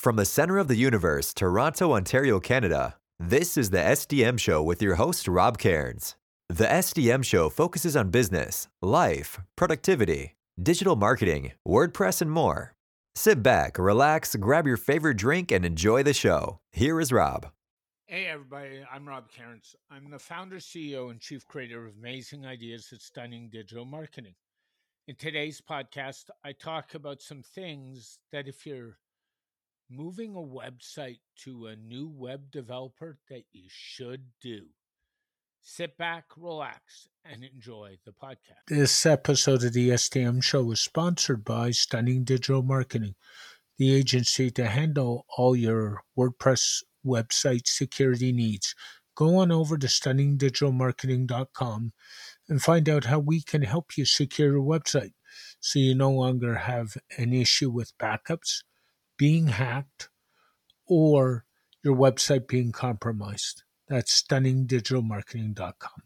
From the center of the universe, Toronto, Ontario, Canada, this is the SDM Show with your host, Rob Cairns. The SDM Show focuses on business, life, productivity, digital marketing, WordPress, and more. Sit back, relax, grab your favorite drink, and enjoy the show. Here is Rob. Hey, everybody. I'm Rob Cairns. I'm the founder, CEO, and chief creator of Amazing Ideas at Stunning Digital Marketing. In today's podcast, I talk about some things that if you're moving a website to a new web developer that you should do. Sit back, relax, and enjoy the podcast. This episode of the SDM Show is sponsored by Stunning Digital Marketing, the agency to handle all your WordPress website security needs. Go on over to stunningdigitalmarketing.com and find out how we can help you secure your website so you no longer have an issue with backups, being hacked, or your website being compromised. That's stunningdigitalmarketing.com.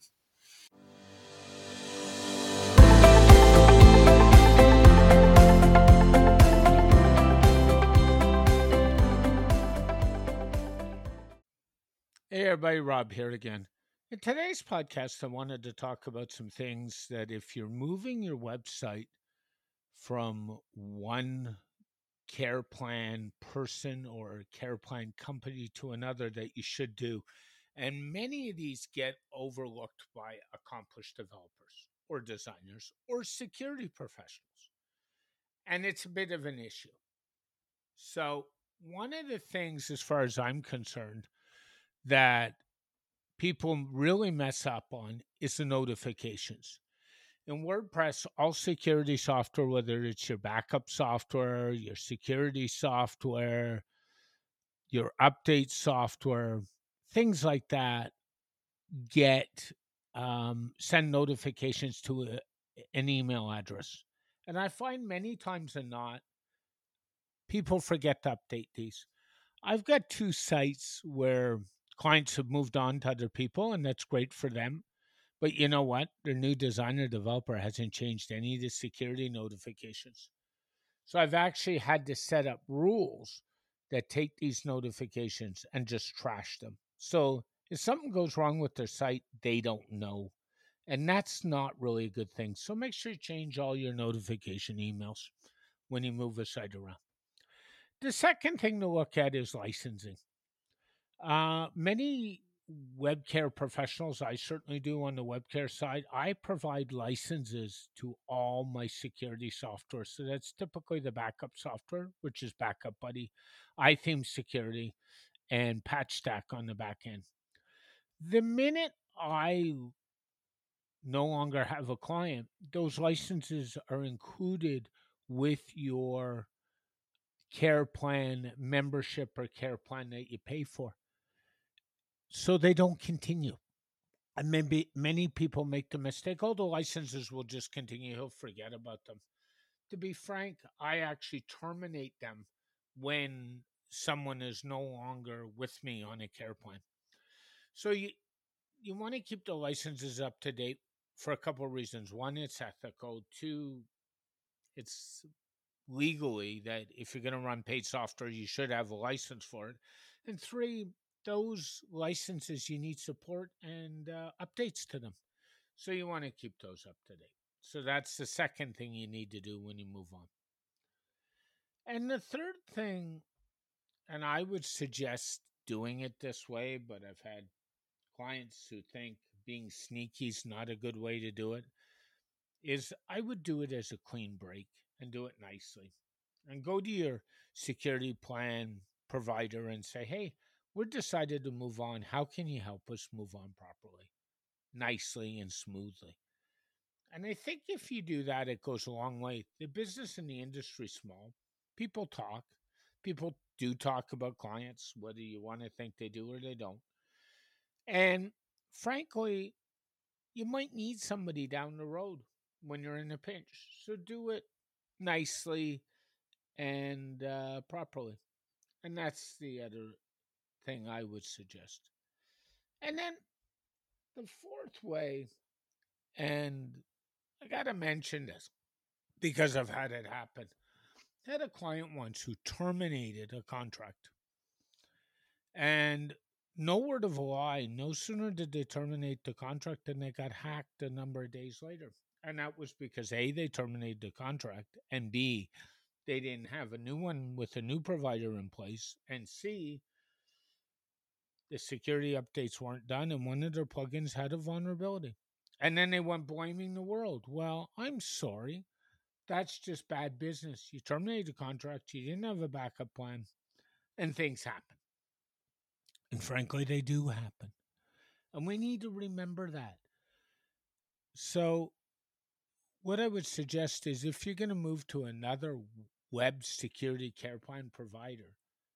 Hey everybody, Rob here again. In today's podcast, I wanted to talk about some things that if you're moving your website from one care plan person or care plan company to another that you should do. And many of these get overlooked by accomplished developers or designers or security professionals. And it's a bit of an issue. So, one of the things, as far as I'm concerned, that people really mess up on is the notifications. In WordPress, all security software, whether it's your backup software, your security software, your update software, things like that, get send notifications to an email address. And I find many times than not, people forget to update these. I've got two sites where clients have moved on to other people, and that's great for them. But you know what? Their new designer developer hasn't changed any of the security notifications. So I've actually had to set up rules that take these notifications and just trash them. So if something goes wrong with their site, they don't know. And that's not really a good thing. So make sure you change all your notification emails when you move a site around. The second thing to look at is licensing. Many web care professionals, I certainly do on the web care side, I provide licenses to all my security software. So that's typically the backup software, which is Backup Buddy, iTheme Security, and PatchStack on the back end. The minute I no longer have a client, those licenses are included with your care plan membership or care plan that you pay for. So they don't continue. And maybe many people make the mistake, oh, the licenses will just continue. He'll forget about them. To be frank, I actually terminate them when someone is no longer with me on a care plan. So you want to keep the licenses up to date for a couple of reasons. One, it's ethical. Two, it's legally that if you're going to run paid software, you should have a license for it. And three, those licenses, you need support and updates to them. So you want to keep those up to date. So that's the second thing you need to do when you move on. And the third thing, and I would suggest doing it this way, but I've had clients who think being sneaky is not a good way to do it, is I would do it as a clean break and do it nicely. And go to your security plan provider and say, hey, we're decided to move on. How can you help us move on properly, nicely, and smoothly? And I think if you do that, it goes a long way. The business and the industry is small. People talk. People do talk about clients, whether you want to think they do or they don't. And frankly, you might need somebody down the road when you're in a pinch. So do it nicely and properly. And that's the other thing I would suggest. And then the fourth way, and I got to mention this because I've had it happen. I had a client once who terminated a contract. And no word of a lie, no sooner did they terminate the contract than they got hacked a number of days later. And that was because A, they terminated the contract, and B, they didn't have a new one with a new provider in place, and C, the security updates weren't done, and one of their plugins had a vulnerability. And then they went blaming the world. Well, I'm sorry. That's just bad business. You terminated the contract, you didn't have a backup plan, and things happen. And frankly, they do happen. And we need to remember that. So, what I would suggest is if you're going to move to another web security care plan provider,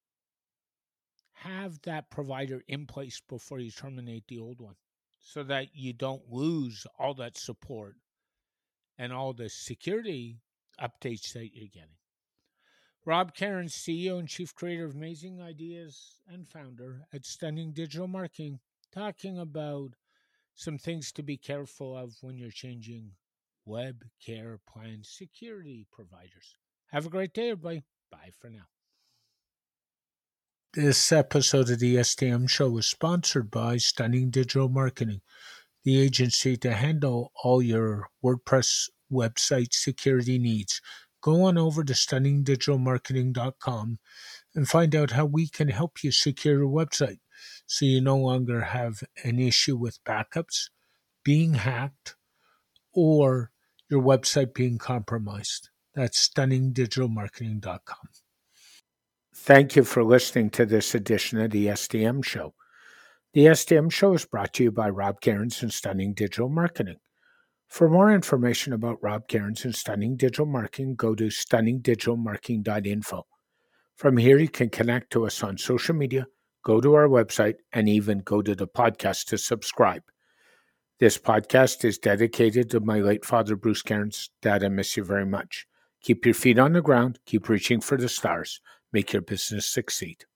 have that provider in place before you terminate the old one so that you don't lose all that support and all the security updates that you're getting. Rob Cairns, CEO and Chief Creator of Amazing Ideas and founder at Stunning Digital Marketing, talking about some things to be careful of when you're changing web care plan security providers. Have a great day, everybody. Bye for now. This episode of the SDM Show is sponsored by Stunning Digital Marketing, the agency to handle all your WordPress website security needs. Go on over to stunningdigitalmarketing.com and find out how we can help you secure your website so you no longer have an issue with backups, being hacked, or your website being compromised. That's stunningdigitalmarketing.com. Thank you for listening to this edition of the SDM Show. The SDM Show is brought to you by Rob Cairns and Stunning Digital Marketing. For more information about Rob Cairns and Stunning Digital Marketing, go to stunningdigitalmarketing.info. From here, you can connect to us on social media, go to our website, and even go to the podcast to subscribe. This podcast is dedicated to my late father, Bruce Cairns. Dad, I miss you very much. Keep your feet on the ground. Keep reaching for the stars. Make your business succeed.